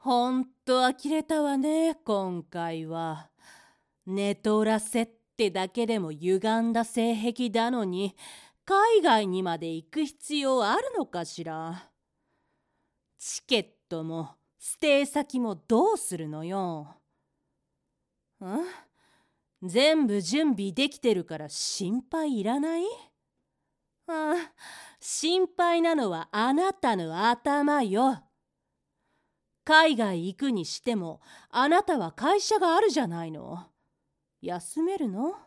ほんと呆れたわね、今回は。ネトラセってだけでも歪んだ性癖だのに、海外にまで行く必要あるのかしら。チケットもステイ先もどうするのよ。全部準備できてるから心配いらない？心配なのはあなたの頭よ。海外行くにしてもあなたは会社があるじゃないの。休めるの？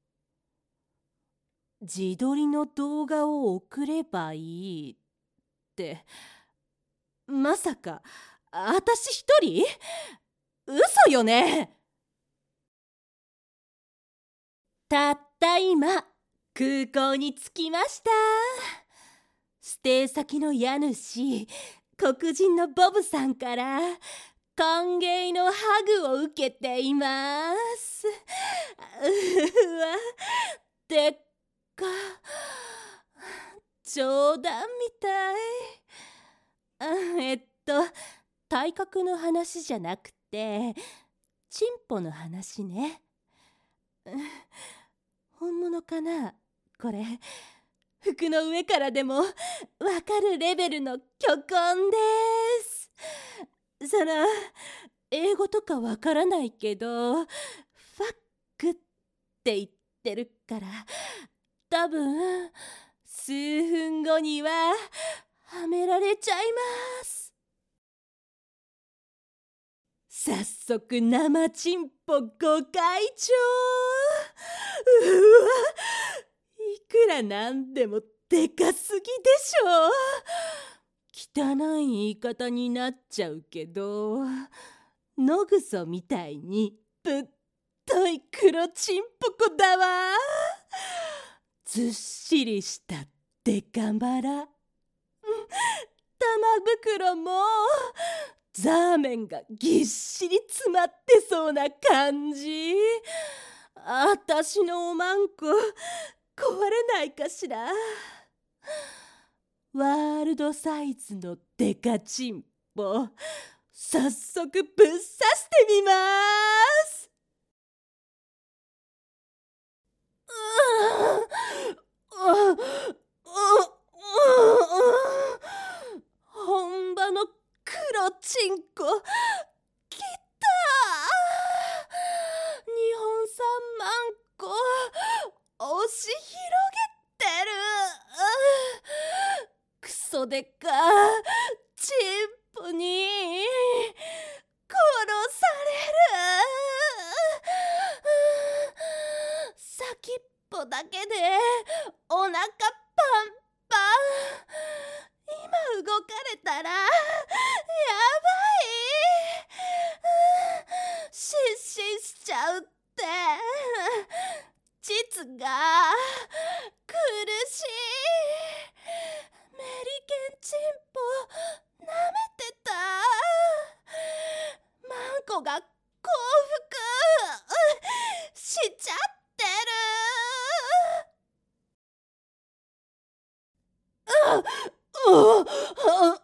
自撮りの動画を送ればいいって、まさか私一人？嘘よね。たった今空港に着きました。ステイ先の家主、黒人のボブさんから歓迎のハグを受けています。うわ、でっか。冗談みたい。体格の話じゃなくて、チンポの話ね。本物かな、これ。服の上からでもわかるレベルの巨根です。英語とかわからないけど、ファックって言ってるから、多分数分後にははめられちゃいます。早速生チンポご会長。うわ、いくらなんでもでかすぎでしょ。汚い言い方になっちゃうけど、野ぐそみたいにぶっとい黒チンポコだわ。ずっしりしたデカバラ。玉袋もザーメンがぎっしり詰まってそうな感じ。あたしのおまんこ壊れないかしら。ワールドサイズのデカチンポ、早速ぶっ刺してみます。本場の黒チンコきた。日本産マンコ押し広げてる。クソでかチンポに殺される。先っぽだけでお腹パンパン。今動かれたらやばい。失神しちゃうって。膣が苦しい。メリケンチンポ舐めてた。マンコが降伏しちゃってる。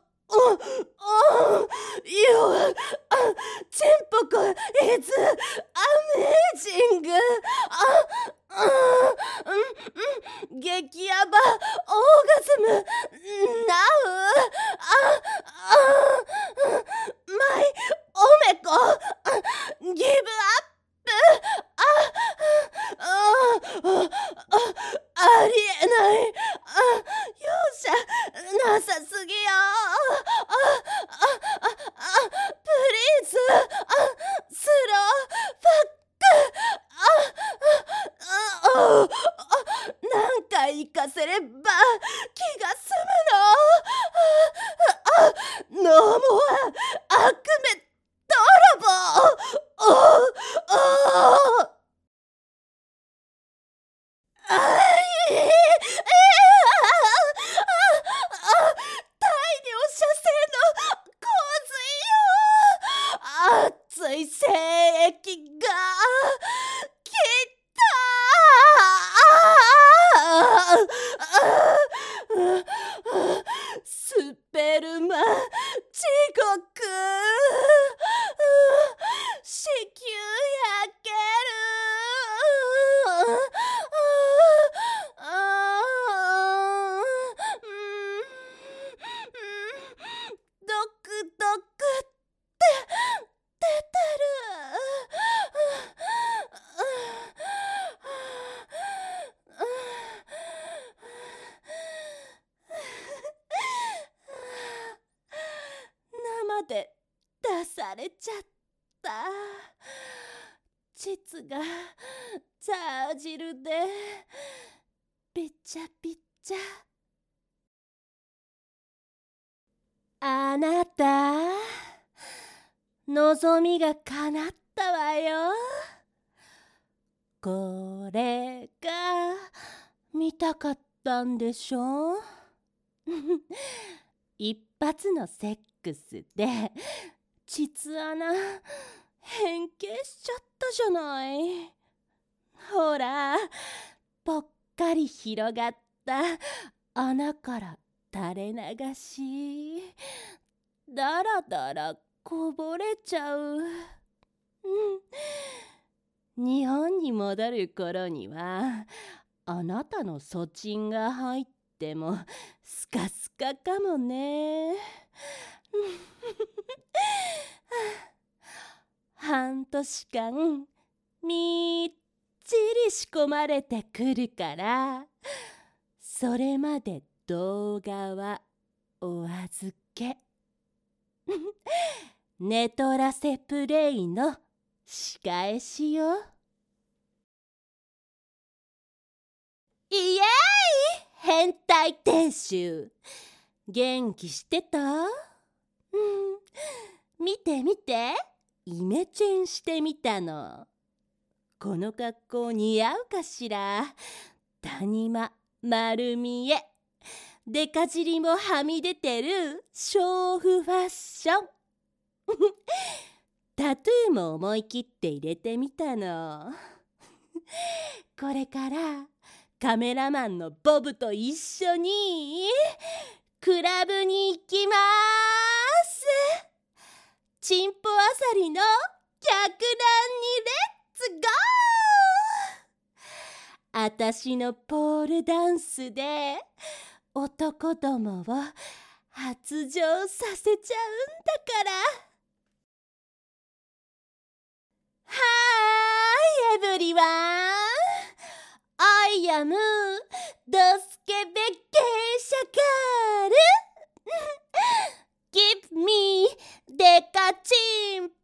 チンポコイズアメージング。激ヤバオーガズムナウ。マイオメコギブアップ。ありえない。容赦なさすぎよ。プリーズスローファック。何回行かせれば気が済むの。ノーモア悪夢泥棒。大量射精の洪水よ。熱い精液がきた。スペルマ地獄。 まで出されちゃった。膣がチャージルでびちゃびちゃ。あなた、望みが叶ったわよ。これが見たかったんでしょ。一発のセックスで膣穴変形しちゃったじゃない。ほら、ぽっかり広がった穴から垂れ流し、だらだらこぼれちゃう。日本に戻る頃にはあなたの粗チンが入ってもスカスカかもね。半年間みっちり仕込まれてくるから、それまで動画はお預け。ネトラセプレイの仕返しよ。イエーイ、変態店主、元気してた？見て見て、イメチェンしてみたの。この格好似合うかしら。谷間丸見え、デカ尻もはみ出てる娼婦ファッション。タトゥーも思い切って入れてみたの。これからカメラマンのボブと一緒にクラブに行きます。チンポあさりの客団にレッツゴー。あたしのポールダンスで男どもを発情させちゃうんだから。はーい、エブリワン。I am ドスケベ芸者ガール。Give me デカチンポ。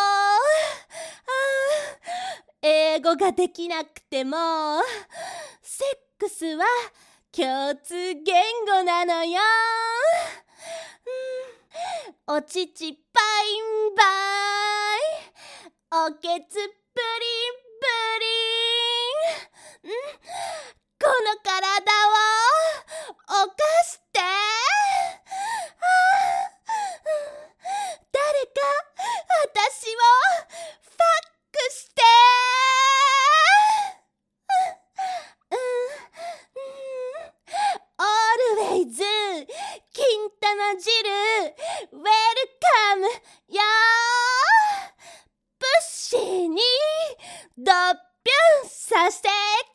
英語ができなくてもセックスは共通言語なのよ。お乳パインバイ、おけつプリンプリン。この体を犯して。誰か私をファックして。Always 金玉汁ウェルカムよ。プッシーにドッピュンさせか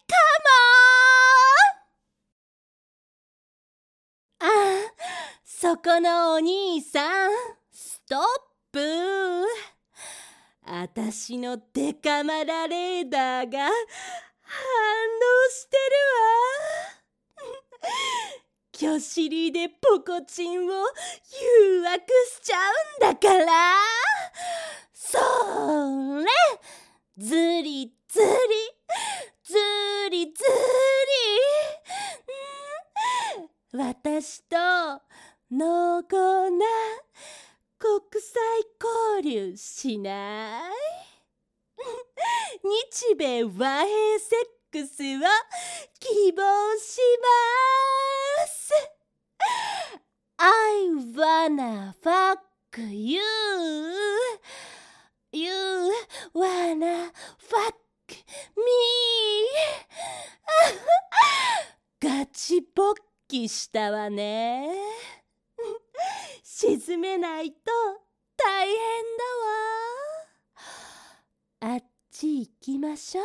も。そこのお兄さん、ストップ。あたしのデカマラレーダーが反応してるわ。巨尻でポコチンを誘惑しちゃうんだから。それ、ずりずりずりずり。私と濃厚な国際交流しない？日米和平セックスを希望します。I wanna fuck you. You wanna fuck me. ガチ勃起したわね。沈めないと大変だわ。あっち行きましょう。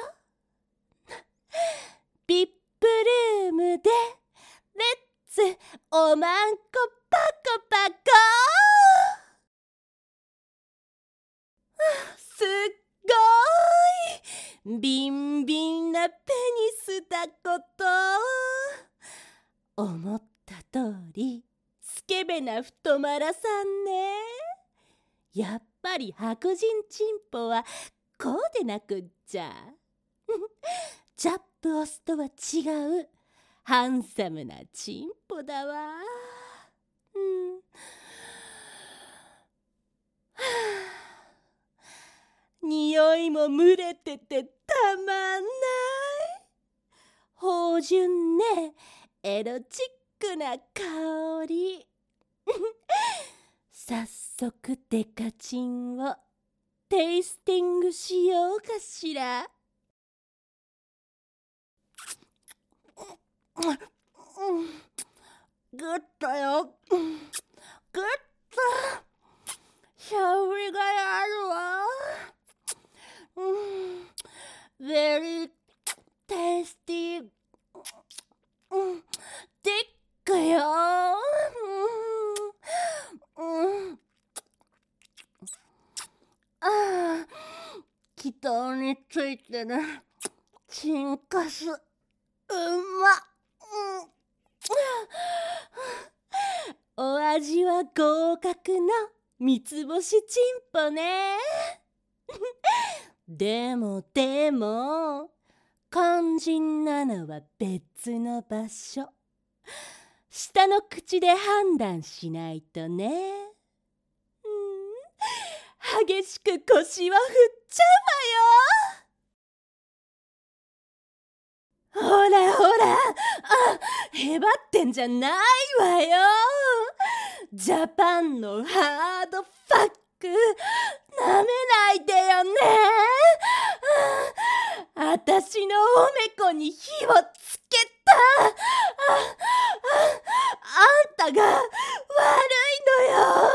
ビップルームでレッツおまんこパコパコ。すっごいビンビンなペニスだこと。思った通りスケベな太マラさんね。 やっぱり白人チンポはこうでなくっちゃ。ジャップオスとは違うハンサムなチンポだわ。匂いも蒸れててたまんない。芳醇ね、エロチックな香り。早速デカチンをテイスティングしようかしら。グッドよ、グッド。香りがあるわ。Very tasty。でっかよ。気筒についてるチンカス、うまっ。お味は合格の三つ星チンポね。でも肝心なのは別の場所。下の口で判断しないとね。激しく腰は振っちゃうわよ。ほらほら、へばってんじゃないわよ。ジャパンのハードファック、なめないでよね。あたしのおめこに火をつけた。あんたが悪いのよ。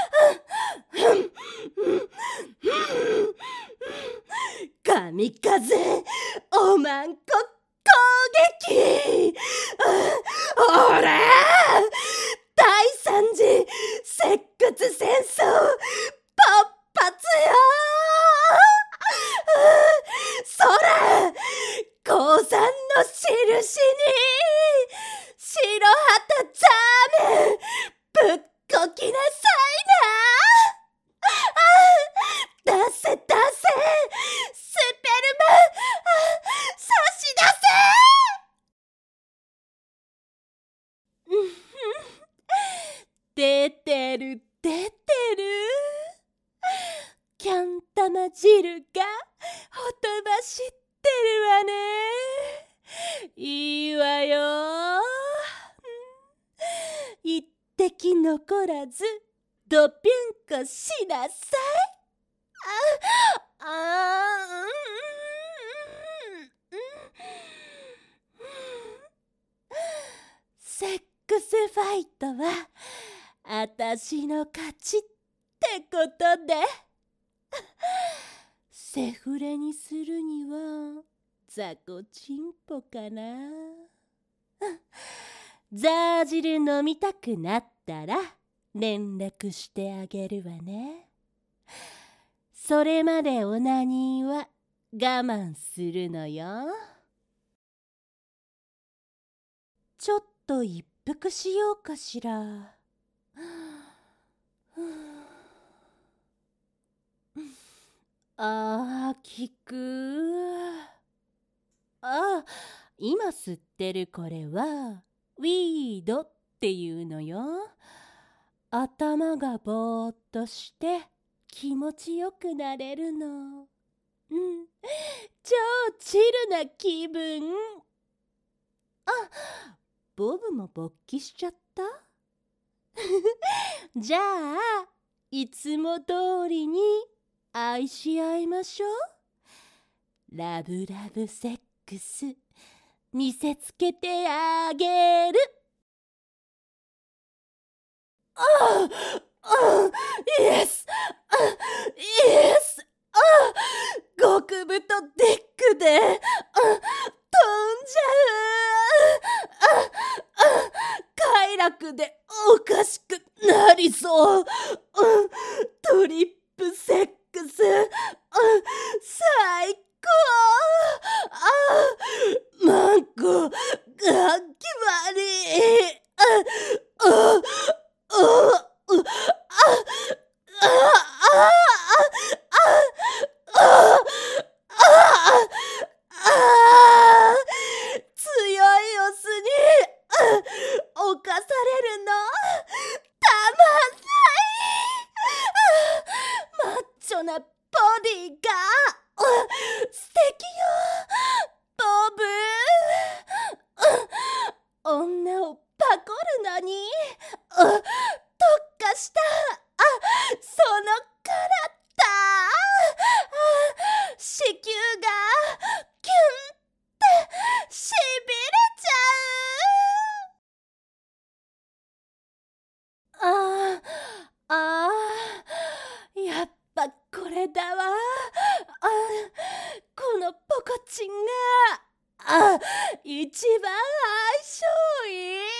神風おまんこ攻撃。ほら、第三次石窟戦争勃発よ。そら、降参の印に白旗ザーメンぶっこきなさいな。出せスペルマン、差し出せ。出てる。キャン玉汁がほとばしってるわね。いいわよ。一滴残らずドピュンコしなさい。セックスファイトはあたしの勝ちってことで、セフレにするにはザコチンポかな。ザー汁飲みたくなったら連絡してあげるわね。それまでオナニーは我慢するのよ。ちょっと一服しようかしら。効く。今吸ってるこれはウィードっていうのよ。頭がぼーっとして気持ちよくなれるの。超チルな気分。ボブも勃起しちゃった。じゃあいつも通りに愛し合いましょう。ラブラブセックス見せつけてあげる。イエス、イエス。極太デックで飛んじゃう。快楽でおかしくなりそう。トリップセックス最高。マンコが決まり。 なボディが素敵よボブ。女をパコるのに特化したその体子宮がキュンってしびれちゃう。やっぱこれだわ。このポコチンが一番相性いい。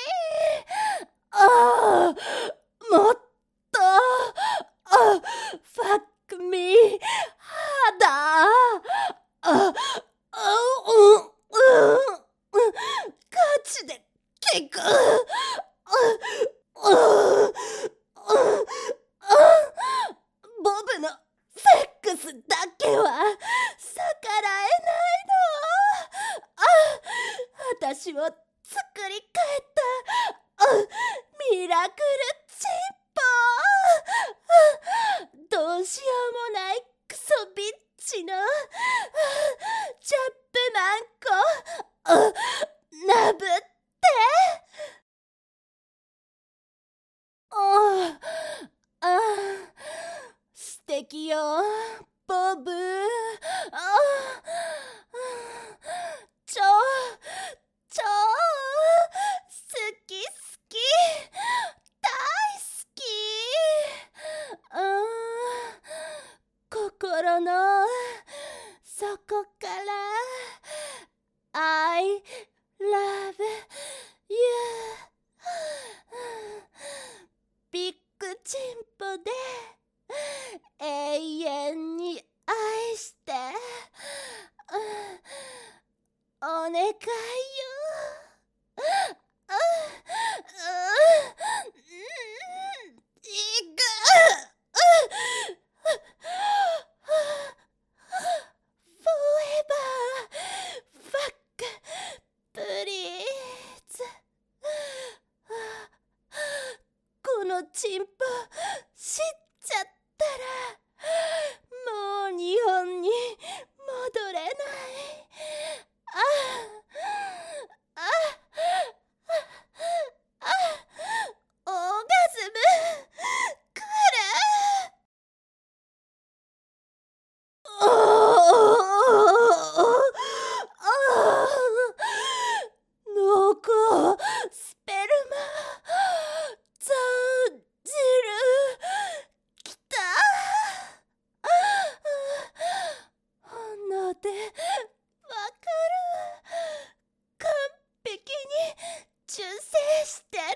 もっとファックミーハダガチでキックボブのセックスだけは逆らえないの。私を作り変えたミラクルチンポ。どうしようもないクソビッチのチャップマンコなぶって素敵よボブ。超好き大好き。心の底から I love you。 ビッグチンポで永遠に愛してお願いよ。このチンポ知っちゃったらもう日本に戻れない。オーガズム来る。濃厚スペルマザジルきた。本能でわかる。完璧に中性してる。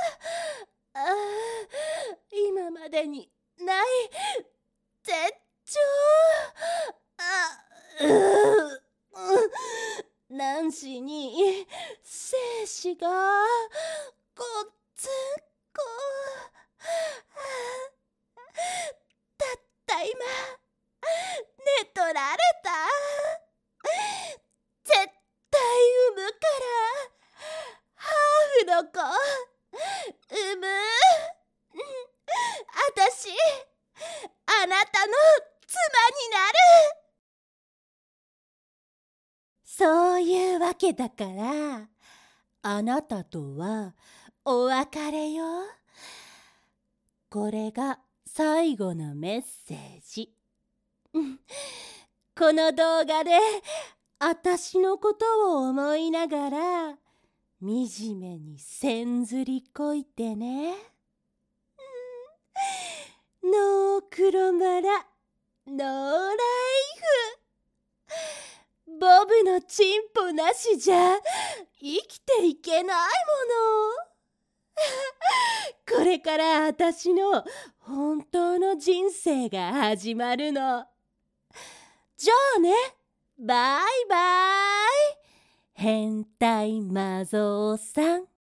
今までにない絶頂。卵子に精子がごっつんこ。たった今寝取られた。絶対産むからハーフの子産む。あたしあなたの妻になる。そういうわけだからあなたとはお別れよ。これが最後のメッセージ。この動画であたしのことを思いながら惨めにせんずりこいてね。ノークロマラノーライフ。ボブのチンポなしじゃ生きていけないもの。これからあたしの本当の人生が始まるの。じゃあね、バイバイ。変態マゾウさん。